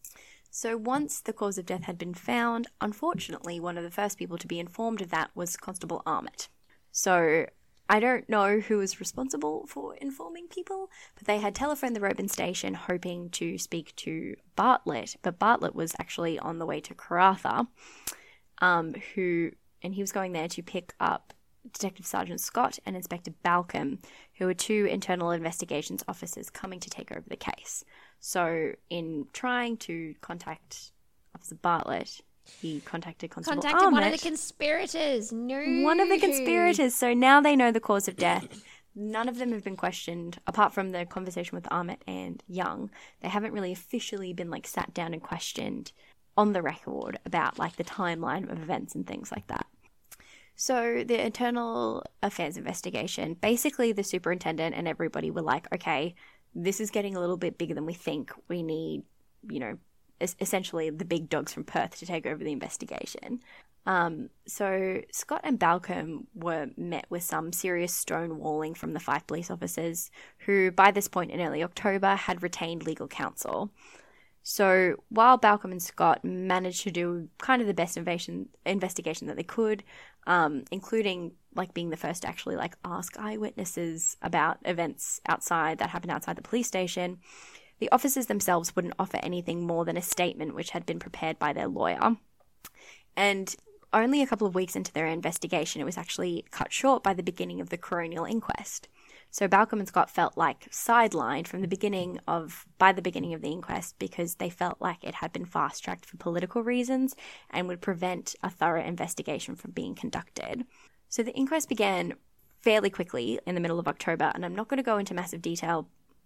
So once the cause of death had been found, unfortunately, one of the first people to be informed of that was Constable Armitt. So I don't know who was responsible for informing people, but they had telephoned the Roban station hoping to speak to Bartlett, but Bartlett was actually on the way to Karratha, and he was going there to pick up Detective Sergeant Scott and Inspector Balcom, who were two internal investigations officers coming to take over the case. So in trying to contact Officer Bartlett, he contacted Constable Armitt. One of the conspirators. No. One of the conspirators. So now they know the cause of death. None of them have been questioned, apart from the conversation with Armitt and Young. They haven't really officially been sat down and questioned on the record about the timeline of events and things like that. So the Internal Affairs investigation, basically the superintendent and everybody were okay, this is getting a little bit bigger than we think. We need, essentially the big dogs from Perth to take over the investigation. So Scott and Balcom were met with some serious stonewalling from the 5 police officers who, by this point in early October, had retained legal counsel. So while Balcom and Scott managed to do kind of the best investigation that they could, including being the first to actually ask eyewitnesses about events that happened outside the police station, the officers themselves wouldn't offer anything more than a statement which had been prepared by their lawyer. And only a couple of weeks into their investigation, it was actually cut short by the beginning of the coronial inquest. So Balcom and Scott felt sidelined by the beginning of the inquest because they felt it had been fast-tracked for political reasons and would prevent a thorough investigation from being conducted. So the inquest began fairly quickly in the middle of October, and I'm not going to go into massive detail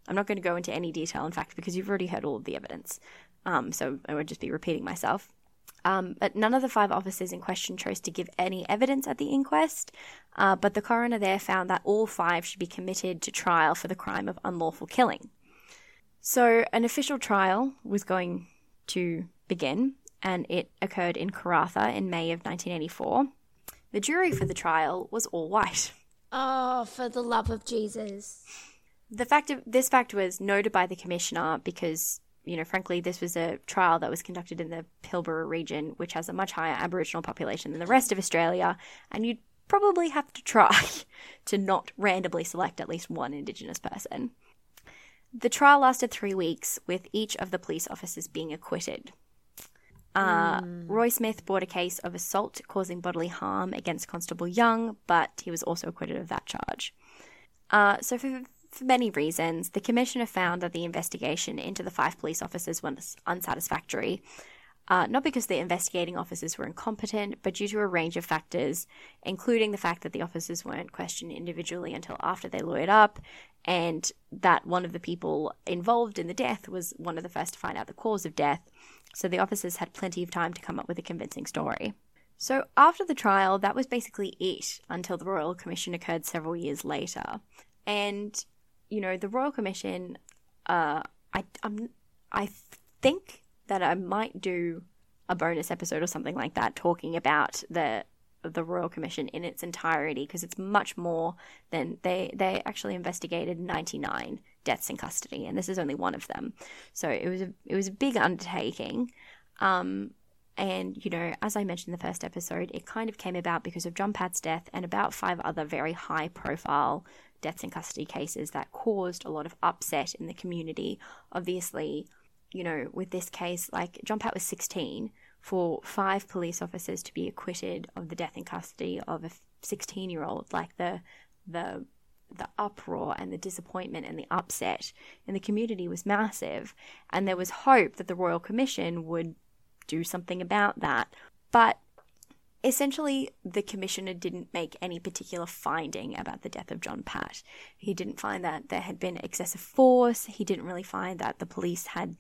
I'm not going to go into any detail, in fact, because you've already heard all of the evidence. So I would just be repeating myself. But none of the 5 officers in question chose to give any evidence at the inquest, but the coroner there found that all 5 should be committed to trial for the crime of unlawful killing. So an official trial was going to begin, and it occurred in Karratha in May of 1984. The jury for the trial was all white. Oh, for the love of Jesus. This fact was noted by the commissioner because, frankly, this was a trial that was conducted in the Pilbara region, which has a much higher Aboriginal population than the rest of Australia, and you'd probably have to try to not randomly select at least one Indigenous person. The trial lasted 3 weeks, with each of the police officers being acquitted. Roy Smith brought a case of assault causing bodily harm against Constable Young, but he was also acquitted of that charge. So for many reasons, the Commissioner found that the investigation into the 5 police officers was unsatisfactory, not because the investigating officers were incompetent, but due to a range of factors, including the fact that the officers weren't questioned individually until after they lawyered up, and that one of the people involved in the death was one of the first to find out the cause of death, so the officers had plenty of time to come up with a convincing story. So after the trial, that was basically it until the Royal Commission occurred several years later. And, the Royal Commission, I think that I might do a bonus episode or something like that talking about the Royal Commission in its entirety, because it's much more than they actually investigated 99 deaths in custody, and this is only one of them. So it was a big undertaking. And, as I mentioned in the first episode, it kind of came about because of John Pat's death and about 5 other very high-profile deaths in custody cases that caused a lot of upset in the community. Obviously, with this case, like, John Pat was 16. For 5 police officers to be acquitted of the death in custody of a 16-year-old, like the uproar and the disappointment and the upset in the community was massive. And there was hope that the Royal Commission would do something about that. But essentially, the Commissioner didn't make any particular finding about the death of John Pat. He didn't find that there had been excessive force. He didn't really find that the police had,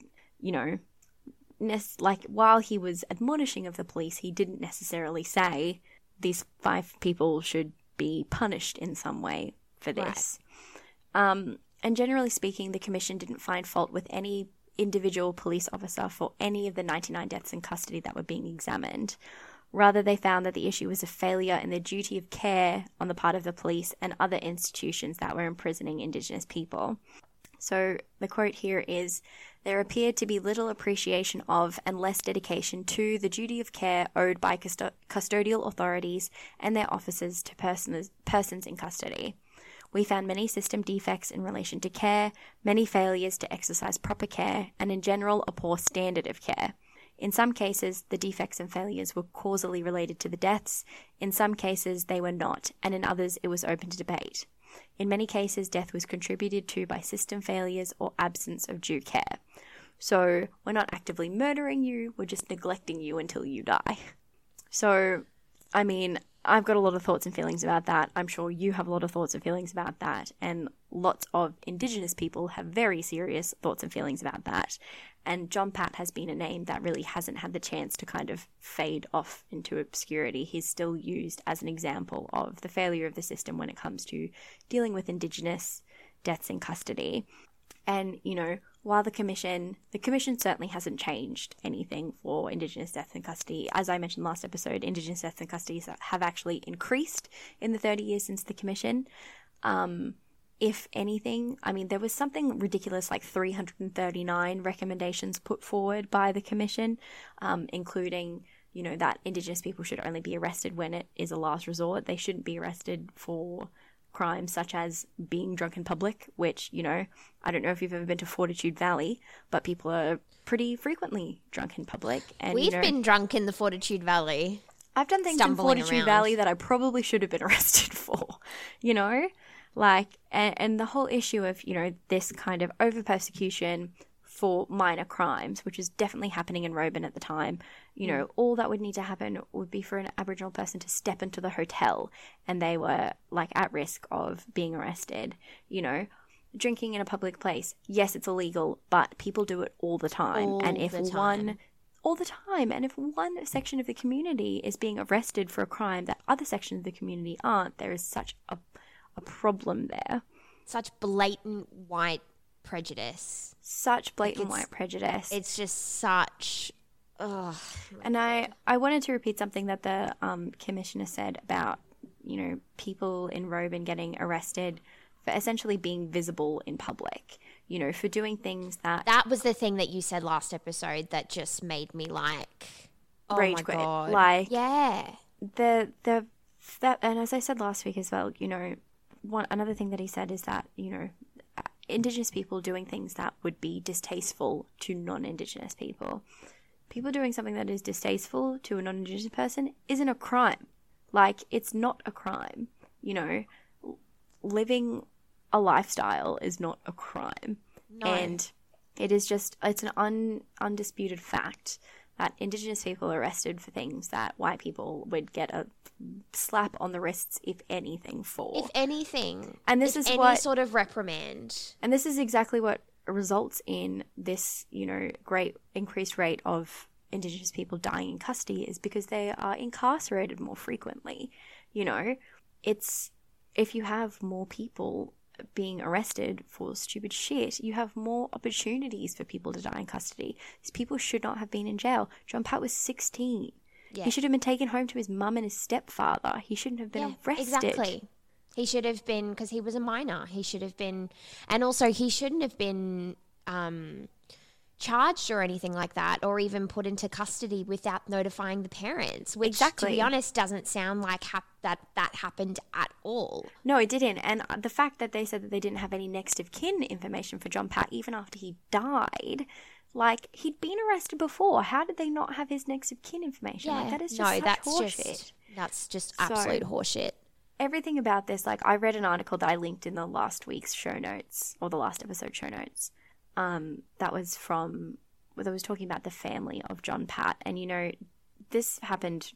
while he was admonishing of the police, he didn't necessarily say these 5 people should be punished in some way for this. Right. And generally speaking, the Commission didn't find fault with any individual police officer for any of the 99 deaths in custody that were being examined. Rather, they found that the issue was a failure in the duty of care on the part of the police and other institutions that were imprisoning Indigenous people. So the quote here is, "There appeared to be little appreciation of and less dedication to the duty of care owed by custodial authorities and their officers to persons in custody. We found many system defects in relation to care, many failures to exercise proper care, and in general a poor standard of care. In some cases, the defects and failures were causally related to the deaths. In some cases, they were not, and in others, it was open to debate. In many cases, death was contributed to by system failures or absence of due care. So we're not actively murdering you, we're just neglecting you until you die." So, I mean, I've got a lot of thoughts and feelings about that. I'm sure you have a lot of thoughts and feelings about that. And lots of Indigenous people have very serious thoughts and feelings about that. And John Pat has been a name that really hasn't had the chance to kind of fade off into obscurity. He's still used as an example of the failure of the system when it comes to dealing with Indigenous deaths in custody. And, while the Commission certainly hasn't changed anything for Indigenous deaths in custody. As I mentioned last episode, Indigenous deaths in custody have actually increased in the 30 years since the Commission. If anything, I mean, there was something ridiculous like 339 recommendations put forward by the Commission, including, that Indigenous people should only be arrested when it is a last resort. They shouldn't be arrested for crimes such as being drunk in public, which, I don't know if you've ever been to Fortitude Valley, but people are pretty frequently drunk in public. And We've been drunk in the Fortitude Valley. I've done things in Fortitude Valley that I probably should have been arrested for, and the whole issue of, this kind of over-persecution for minor crimes, which is definitely happening in Roebourne at the time. All that would need to happen would be for an Aboriginal person to step into the hotel and they were, at risk of being arrested. drinking in a public place, yes, it's illegal, but people do it all the time. All and if the time. all the time, and if one section of the community is being arrested for a crime that other sections of the community aren't, there is such a problem there. Such blatant white prejudice. Such blatant white prejudice. It's just such... Ugh. And I wanted to repeat something that the commissioner said about, you know, people in Roban getting arrested for essentially being visible in public, you know, for doing things that... That was the thing that you said last episode that just made me like... Oh rage my quit. God. Like... Yeah. That, and as I said last week as well, you know, another thing that he said is that, you know, Indigenous people doing things that would be distasteful to non-Indigenous people. People doing something that is distasteful to a non-Indigenous person isn't a crime. Like, it's not a crime. You know, living a lifestyle is not a crime. No. And it is just, it's an undisputed fact that Indigenous people are arrested for things that white people would get a slap on the wrists, if anything, for. If anything. And this if is any what... sort of reprimand. And this is exactly what results in this, you know, great increased rate of Indigenous people dying in custody, is because they are incarcerated more frequently. You know, it's, if you have more people being arrested for stupid shit, you have more opportunities for people to die in custody. These people should not have been in jail. John Pat was 16. Yeah. He should have been taken home to his mum and his stepfather. He shouldn't have been arrested. Exactly. He should have been, because he was a minor. He should have been, and also he shouldn't have been charged or anything like that, or even put into custody without notifying the parents, which, to be honest, doesn't sound like that happened at all. No, it didn't. And the fact that they said that they didn't have any next of kin information for John Pat, even after he died, like, he'd been arrested before. How did they not have his next of kin information? Yeah. Like, that is just such horseshit. That's just absolute horseshit. Everything about this, like, I read an article that I linked in the last week's show notes, or the last episode show notes, that was talking about the family of John Pat. And, you know, this happened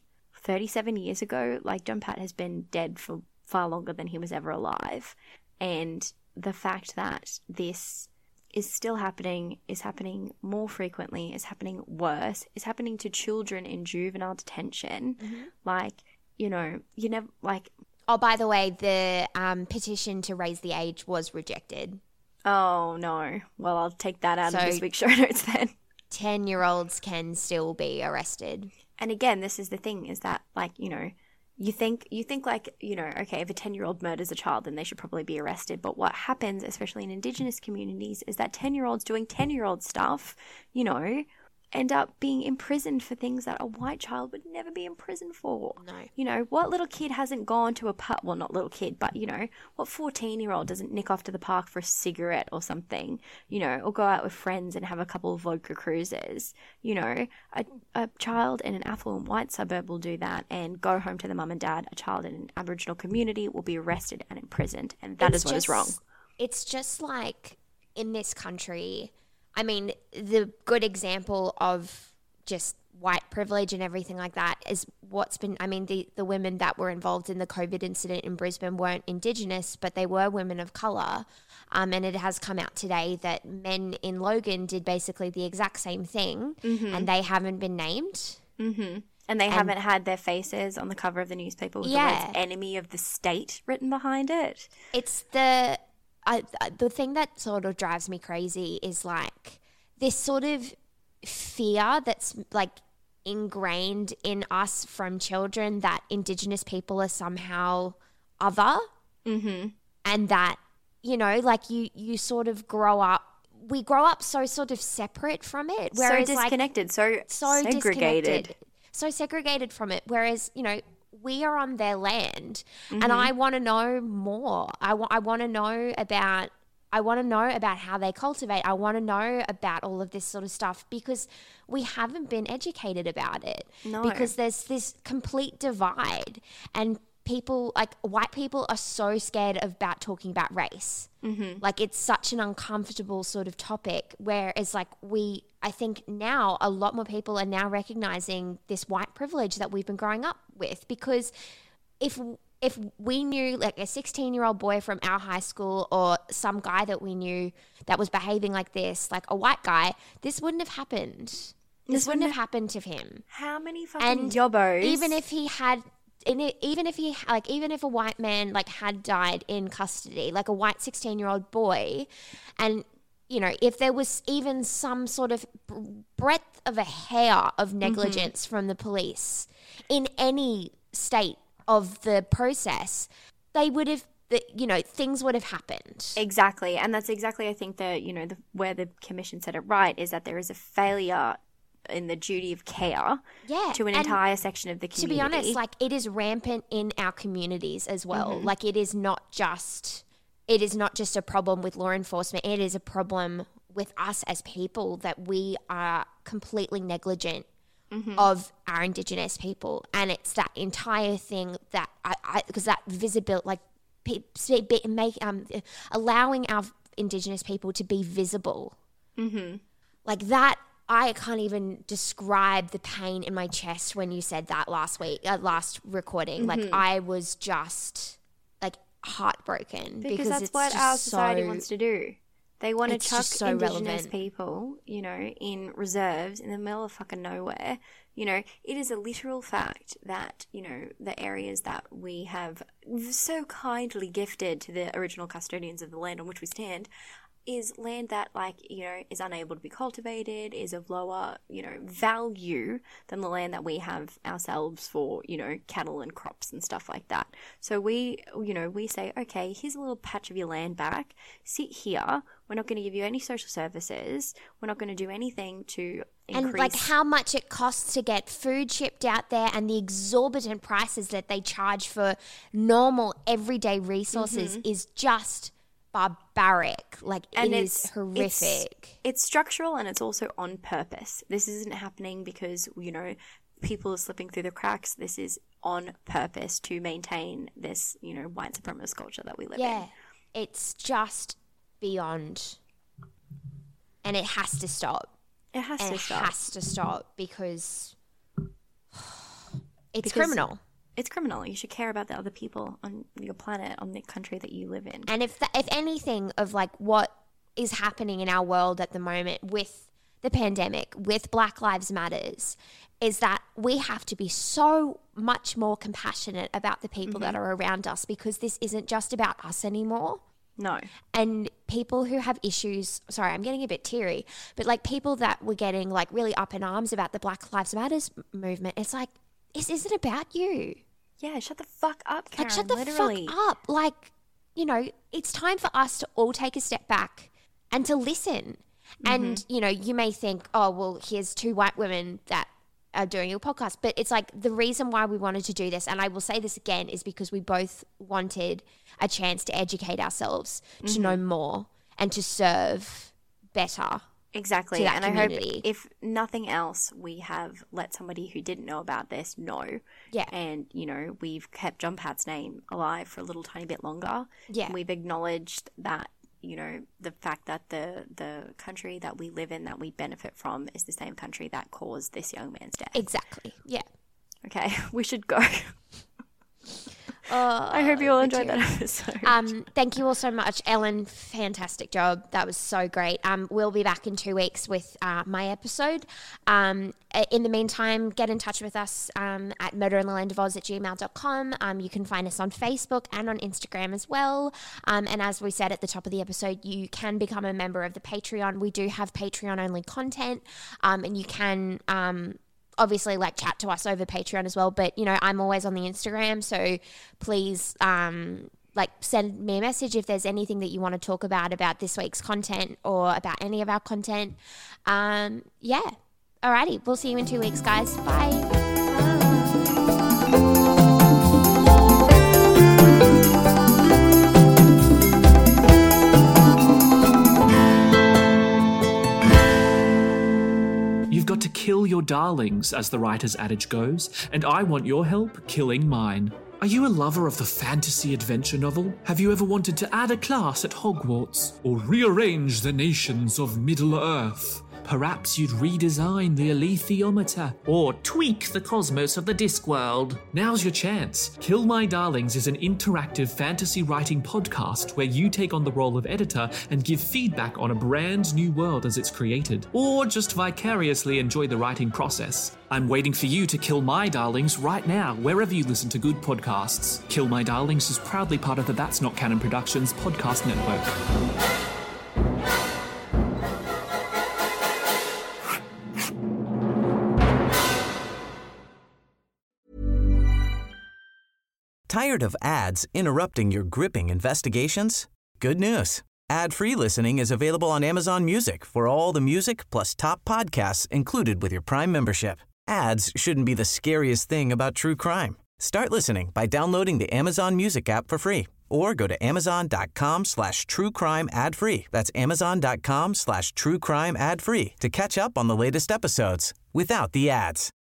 37 years ago. Like, John Pat has been dead for far longer than he was ever alive. And the fact that this is still happening, is happening more frequently, is happening worse, is happening to children in juvenile detention. Mm-hmm. Like, you know, you never, like... Oh, by the way, the petition to raise the age was rejected. Oh, no. Well, I'll take that out of this week's show notes then. 10-year-olds can still be arrested. And again, this is the thing, is that, like, you know, you think like, you know, okay, if a 10-year-old murders a child, then they should probably be arrested. But what happens, especially in Indigenous communities, is that 10-year-olds doing 10-year-old stuff, you know, end up being imprisoned for things that a white child would never be imprisoned for. No. You know, what little kid hasn't gone to a pub? Well, not little kid, but, you know, what 14-year-old doesn't nick off to the park for a cigarette or something, you know, or go out with friends and have a couple of vodka cruises? You know, a child in an affluent white suburb will do that and go home to their mum and dad. A child in an Aboriginal community will be arrested and imprisoned, and that is what is wrong. It's just like, in this country... I mean, the good example of just white privilege and everything like that is what's been, I mean, the women that were involved in the COVID incident in Brisbane weren't Indigenous, but they were women of colour. And it has come out today that men in Logan did basically the exact same thing, and they haven't been named. Mm-hmm. And they haven't had their faces on the cover of the newspaper with the words "enemy of the state" written behind it. It's the thing that sort of drives me crazy is like this sort of fear that's like ingrained in us from children that Indigenous people are somehow other, and that, you know, like you sort of we grow up so sort of separate from it, whereas so disconnected, like, so segregated, so segregated from it, whereas, you know, we are on their land, and I want to know more. I want to know about how they cultivate. I want to know about all of this sort of stuff, because we haven't been educated about it. No. Because there's this complete divide, and people, like white people, are so scared about talking about race. Like, it's such an uncomfortable sort of topic, whereas like I think now a lot more people are now recognizing this white privilege that we've been growing up with, because if if we knew like a 16-year-old boy from our high school or some guy that we knew that was behaving like this, like a white guy, this wouldn't have happened. This wouldn't have happened to him. How many fucking yobbos? Even if a white man like had died in custody, like a white 16-year-old boy, and you know, if there was even some sort of breadth of a hair of negligence from the police in any state of the process, they would have, you know, things would have happened. Exactly. And that's exactly, I think, where the commission said it right, is that there is a failure in the duty of care to an entire section of the community. To be honest, like, it is rampant in our communities as well. Like, it is not just a problem with law enforcement. It is a problem with us as people, that we are completely negligent of our Indigenous people. And it's that entire thing that because that visibility, like allowing our Indigenous people to be visible, like that. I can't even describe the pain in my chest when you said that last recording. Like, I was just like heartbroken because that's it's what our society wants to do. They want to chuck Indigenous relevant people, you know, in reserves in the middle of fucking nowhere. You know, it is a literal fact that, you know, the areas that we have so kindly gifted to the original custodians of the land on which we stand is land that, like, you know, is unable to be cultivated, is of lower, you know, value than the land that we have ourselves for, you know, cattle and crops and stuff like that. So we say, okay, here's a little patch of your land back, sit here, we're not going to give you any social services, we're not going to do anything to increase. And like how much it costs to get food shipped out there and the exorbitant prices that they charge for normal everyday resources is just barbaric. Like, and it is horrific. It's structural, and it's also on purpose. This isn't happening because, you know, people are slipping through the cracks. This is on purpose to maintain this, you know, white supremacist culture that we live in. Yeah, it's just beyond, and it has to stop. It has to stop because it's criminal. It's criminal. You should care about the other people on your planet, on the country that you live in. And if anything of like what is happening in our world at the moment with the pandemic, with Black Lives Matters, is that we have to be so much more compassionate about the people that are around us, because this isn't just about us anymore. No. And people who have issues, sorry, I'm getting a bit teary, but like people that were getting like really up in arms about the Black Lives Matters movement, it's like, this isn't about you. Yeah, shut the fuck up, Karen. Like, shut the literally. fuck up. Like, you know, it's time for us to all take a step back and to listen. And, you know, you may think, oh, well, here's two white women that are doing your podcast. But it's like the reason why we wanted to do this, and I will say this again, is because we both wanted a chance to educate ourselves, to know more and to serve better. Exactly. And community. I hope, if nothing else, we have let somebody who didn't know about this know. Yeah. And, you know, we've kept John Pat's name alive for a little tiny bit longer. Yeah. And we've acknowledged that, you know, the fact that the country that we live in, that we benefit from, is the same country that caused this young man's death. Exactly. Yeah. Okay. We should go. I hope you all enjoyed that episode. Thank you all so much, Ellen. Fantastic job. That was so great. We'll be back in 2 weeks with my episode. In the meantime, get in touch with us at murderinthelandofoz@gmail.com. You can find us on Facebook and on Instagram as well. And as we said at the top of the episode, you can become a member of the Patreon. We do have Patreon-only content, and you can obviously like chat to us over Patreon as well, but you know, I'm always on the Instagram, so please like send me a message if there's anything that you want to talk about this week's content or about any of our content. Yeah. Alrighty, we'll see you in 2 weeks, guys. Bye. You've got to kill your darlings, as the writer's adage goes, and I want your help killing mine. Are you a lover of the fantasy adventure novel? Have you ever wanted to add a class at Hogwarts? Or rearrange the nations of Middle-earth? Perhaps you'd redesign the alethiometer or tweak the cosmos of the Discworld. Now's your chance. Kill My Darlings is an interactive fantasy writing podcast where you take on the role of editor and give feedback on a brand new world as it's created, or just vicariously enjoy the writing process. I'm waiting for you to kill My Darlings right now, wherever you listen to good podcasts. Kill My Darlings is proudly part of the That's Not Canon Productions podcast network. Tired of ads interrupting your gripping investigations? Good news. Ad-free listening is available on Amazon Music for all the music plus top podcasts included with your Prime membership. Ads shouldn't be the scariest thing about true crime. Start listening by downloading the Amazon Music app for free or go to amazon.com/truecrime ad-free. That's amazon.com/truecrime ad-free to catch up on the latest episodes without the ads.